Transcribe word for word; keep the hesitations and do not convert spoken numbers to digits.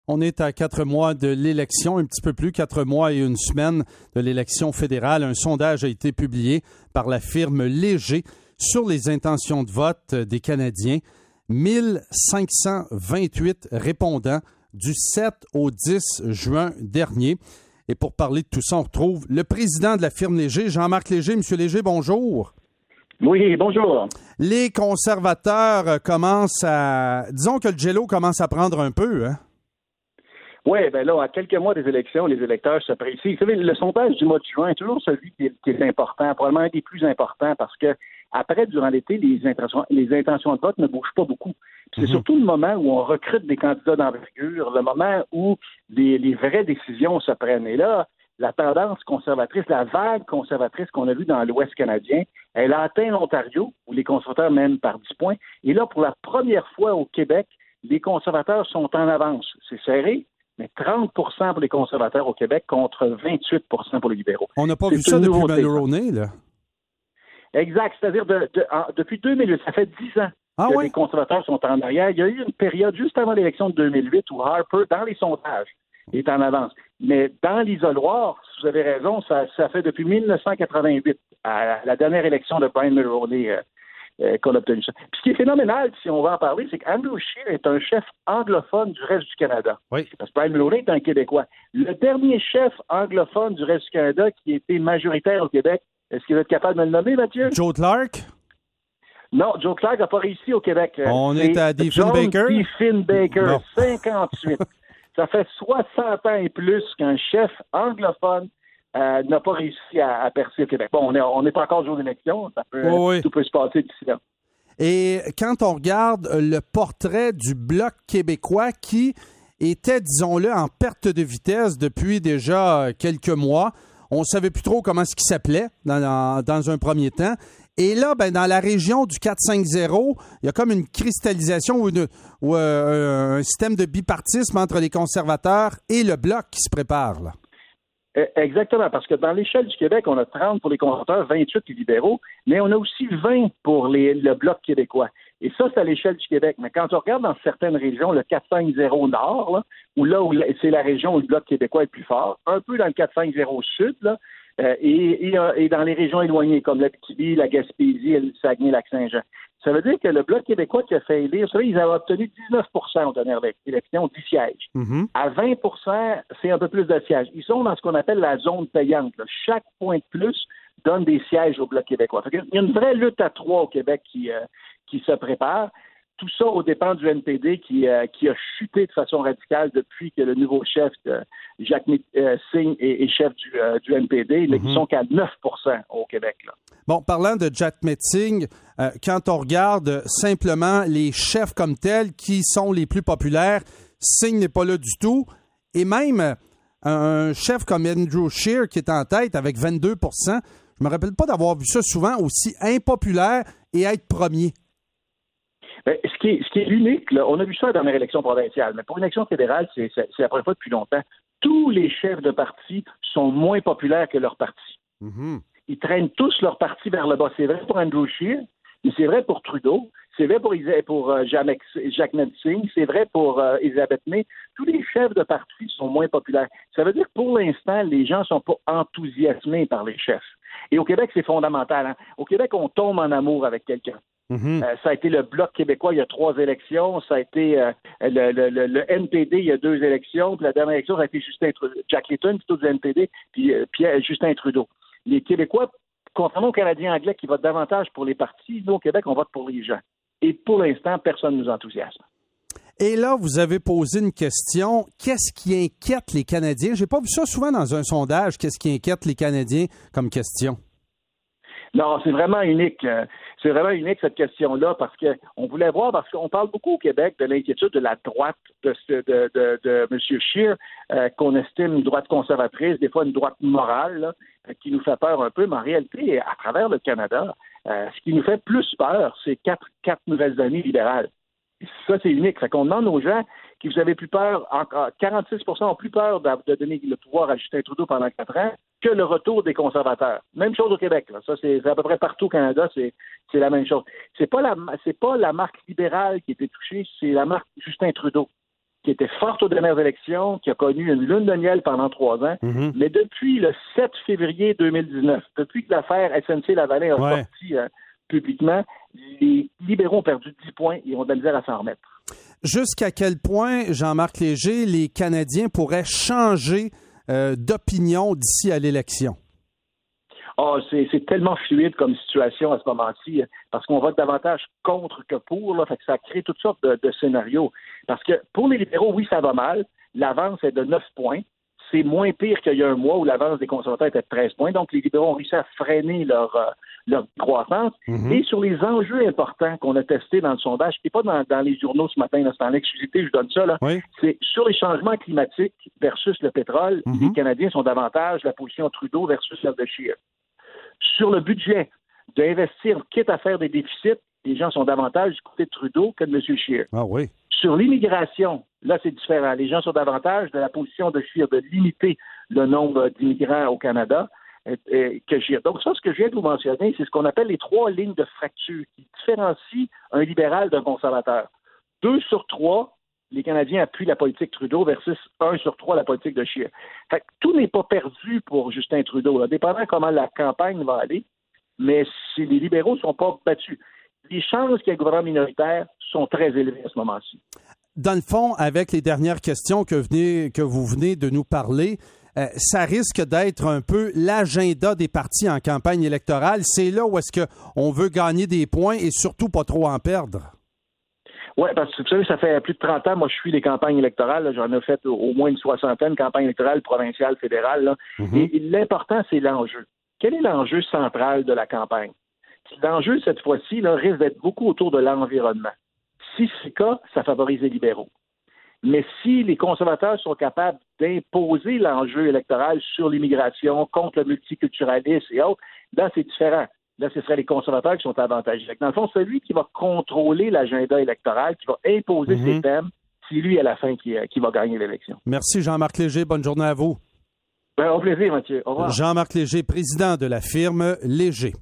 On est à quatre mois de l'élection, un petit peu plus, quatre mois et une semaine de l'élection fédérale. Un sondage a été publié par la firme Léger sur les intentions de vote des Canadiens. mille cinq cent vingt-huit répondants du sept au dix juin dernier. Et pour parler de tout ça, on retrouve le président de la firme Léger, Jean-Marc Léger. Monsieur Léger, bonjour. Oui, bonjour. Les conservateurs commencent à... Disons que le jello commence à prendre un peu, hein? Oui, bien là, à quelques mois des élections, les électeurs s'apprécient. Vous savez, le sondage du mois de juin est toujours celui qui est, qui est important, probablement un des plus importants, parce que après, durant l'été, les intentions, les intentions de vote ne bougent pas beaucoup. C'est mm-hmm. surtout le moment où on recrute des candidats d'envergure, le moment où les, les vraies décisions se prennent. Et là, la tendance conservatrice, la vague conservatrice qu'on a vue dans l'Ouest canadien, elle a atteint l'Ontario, où les conservateurs mènent par dix points. Et là, pour la première fois au Québec, les conservateurs sont en avance. C'est serré, mais trente pour cent pour les conservateurs au Québec contre vingt-huit pour cent pour les libéraux. On n'a pas vu ça depuis Mulroney, là. Exact. C'est-à-dire de, de, en, depuis deux mille huit, ça fait dix ans ah que oui? les conservateurs sont en arrière. Il y a eu une période juste avant l'élection de deux mille huit où Harper, dans les sondages, est en avance. Mais dans l'isoloir, si vous avez raison, ça, ça fait depuis mille neuf cent quatre-vingt-huit, à la dernière élection de Brian Mulroney, euh, euh, qu'on a obtenu ça. Puis ce qui est phénoménal, si on va en parler, c'est qu'Andrew Scheer est un chef anglophone du reste du Canada. Oui. Parce que Brian Mulroney est un Québécois. Le dernier chef anglophone du reste du Canada qui était majoritaire au Québec, est-ce qu'il va être capable de me le nommer, Mathieu? Joe Clark? Non, Joe Clark n'a pas réussi au Québec. On est, est à Diefenbaker? Diefenbaker, cinquante-huit. Ça fait soixante ans et plus qu'un chef anglophone euh, n'a pas réussi à, à percer au Québec. Bon, on n'est on est pas encore jour d'élection, ça peut, oh oui. tout peut se passer d'ici là. Et quand on regarde le portrait du Bloc québécois qui était, disons-le, en perte de vitesse depuis déjà quelques mois, on ne savait plus trop comment ce qu'il s'appelait dans, dans, dans un premier temps. Et là, ben, dans la région du quatre cinq zéro, il y a comme une cristallisation ou, une, ou euh, un système de bipartisme entre les conservateurs et le Bloc qui se prépare, là. Exactement, parce que dans l'échelle du Québec, on a trente pour les conservateurs, vingt-huit les libéraux, mais on a aussi vingt pour les, le Bloc québécois. Et ça, c'est à l'échelle du Québec. Mais quand on regarde dans certaines régions, le quatre cinq zéro Nord, là, où là où c'est la région où le Bloc québécois est le plus fort, un peu dans le quatre cinq zéro Sud, là, euh, et, et, et dans les régions éloignées, comme l'Abitibi, la Gaspésie, le Saguenay-Lac-Saint-Jean. Ça veut dire que le Bloc québécois qui a fait élire, vous savez, ils avaient obtenu dix-neuf pour cent aux dernières élections, dix sièges. Mm-hmm. À vingt pour cent, c'est un peu plus de sièges. Ils sont dans ce qu'on appelle la zone payante, là. Chaque point de plus donne des sièges au Bloc québécois. Fait il y a une vraie lutte à trois au Québec qui, euh, qui se prépare. Tout ça aux dépens du N P D qui, euh, qui a chuté de façon radicale depuis que le nouveau chef, euh, Jacques euh, Singh, est, est chef du, euh, du N P D. Mm-hmm. Ils sont qu'à neuf pour cent au Québec, là. Bon, parlant de Jagmeet Singh, euh, quand on regarde simplement les chefs comme tels qui sont les plus populaires, Singh n'est pas là du tout. Et même euh, un chef comme Andrew Scheer qui est en tête avec vingt-deux pour cent, je me rappelle pas d'avoir vu ça souvent aussi impopulaire et être premier. Bien, ce qui est, ce qui est unique, là, on a vu ça dans la dernière élection provinciale, mais pour une élection fédérale, c'est, c'est, c'est la première fois depuis longtemps. Tous les chefs de parti sont moins populaires que leur parti. Mm-hmm. Ils traînent tous leur parti vers le bas. C'est vrai pour Andrew Scheer, mais c'est vrai pour Trudeau, c'est vrai pour, pour euh, Jagmeet Singh, c'est vrai pour euh, Elisabeth May. Tous les chefs de parti sont moins populaires. Ça veut dire que pour l'instant, les gens ne sont pas enthousiasmés par les chefs. Et au Québec, c'est fondamental. Hein? Au Québec, on tombe en amour avec quelqu'un. Mm-hmm. Euh, ça a été le Bloc québécois il y a trois élections. Ça a été euh, le, le, le, le N P D il y a deux élections. Puis la dernière élection, ça a été Justin Trudeau. Jack Layton, plutôt du N P D, puis euh, Pierre, Justin Trudeau. Les Québécois, contrairement aux Canadiens anglais qui votent davantage pour les partis, nous, au Québec, on vote pour les gens. Et pour l'instant, personne ne nous enthousiasme. Et là, vous avez posé une question. Qu'est-ce qui inquiète les Canadiens? J'ai pas vu ça souvent dans un sondage. Qu'est-ce qui inquiète les Canadiens comme question? Non, c'est vraiment unique. C'est vraiment unique, cette question-là, parce qu'on voulait voir, parce qu'on parle beaucoup au Québec de l'inquiétude de la droite de, de, de, de M. Scheer, euh, qu'on estime une droite conservatrice, des fois une droite morale, là, qui nous fait peur un peu, mais en réalité, à travers le Canada, euh, ce qui nous fait plus peur, c'est quatre, quatre nouvelles années libérales. Ça, c'est unique. Fait qu'on demande aux gens qui vous avez plus peur, encore quarante-six pour cent ont plus peur de, de donner le pouvoir à Justin Trudeau pendant quatre ans que le retour des conservateurs. Même chose au Québec. Là. Ça, c'est, c'est à peu près partout au Canada, c'est, c'est la même chose. C'est pas la, c'est pas la marque libérale qui a été touchée, c'est la marque Justin Trudeau. qui était forte aux dernières élections, qui a connu une lune de miel pendant trois ans. Mm-hmm. Mais depuis le sept février deux mille dix-neuf, depuis que l'affaire S N C-Lavalin a ouais. sorti euh, publiquement, les libéraux ont perdu dix points et ont de la misère à s'en remettre. Jusqu'à quel point, Jean-Marc Léger, les Canadiens pourraient changer euh, d'opinion d'ici à l'élection? Oh, c'est, c'est tellement fluide comme situation à ce moment-ci, parce qu'on vote davantage contre que pour, là, fait que ça crée toutes sortes de, de scénarios. Parce que pour les libéraux, oui, ça va mal. L'avance est de neuf points. C'est moins pire qu'il y a un mois où l'avance des conservateurs était de treize points. Donc, les libéraux ont réussi à freiner leur, euh, leur croissance. Mm-hmm. Et sur les enjeux importants qu'on a testés dans le sondage, qui n'est pas dans, dans les journaux ce matin, là, c'est en l'exclusivité, je donne ça, là, oui. c'est sur les changements climatiques versus le pétrole, mm-hmm. les Canadiens sont davantage la position Trudeau versus celle de Scheer. Sur le budget, d'investir, quitte à faire des déficits, les gens sont davantage du côté de Trudeau que de M. Scheer. Ah oui. Sur l'immigration, là, c'est différent. Les gens sont davantage de la position de Scheer, de limiter le nombre d'immigrants au Canada euh, euh, que Scheer. Donc ça, ce que je viens de vous mentionner, c'est ce qu'on appelle les trois lignes de fracture qui différencient un libéral d'un conservateur. Deux sur trois, les Canadiens appuient la politique Trudeau versus un sur trois la politique de Scheer. Fait que tout n'est pas perdu pour Justin Trudeau, là, dépendant comment la campagne va aller, mais si les libéraux ne sont pas battus. Les chances qu'il y ait un gouvernement minoritaire sont très élevées à ce moment-ci. Dans le fond, avec les dernières questions que, venez, que vous venez de nous parler, euh, ça risque d'être un peu l'agenda des partis en campagne électorale. C'est là où est-ce qu'on veut gagner des points et surtout pas trop en perdre. Oui, parce que vous savez, ça fait plus de trente ans, moi je suis les campagnes électorales, là, j'en ai fait au moins une soixantaine, campagnes électorales provinciales, fédérales, là, mm-hmm. et, et l'important, c'est l'enjeu. Quel est l'enjeu central de la campagne? L'enjeu, cette fois-ci, là, risque d'être beaucoup autour de l'environnement. Si c'est le cas, ça favorise les libéraux. Mais si les conservateurs sont capables d'imposer l'enjeu électoral sur l'immigration, contre le multiculturalisme et autres, là, c'est différent. Là, ce seraient les conservateurs qui sont avantagés. Dans le fond, celui qui va contrôler l'agenda électoral, qui va imposer mm-hmm. ses thèmes, c'est lui, à la fin, qui, qui va gagner l'élection. Merci, Jean-Marc Léger. Bonne journée à vous. Ben, au plaisir, Mathieu. Au revoir. Jean-Marc Léger, président de la firme Léger.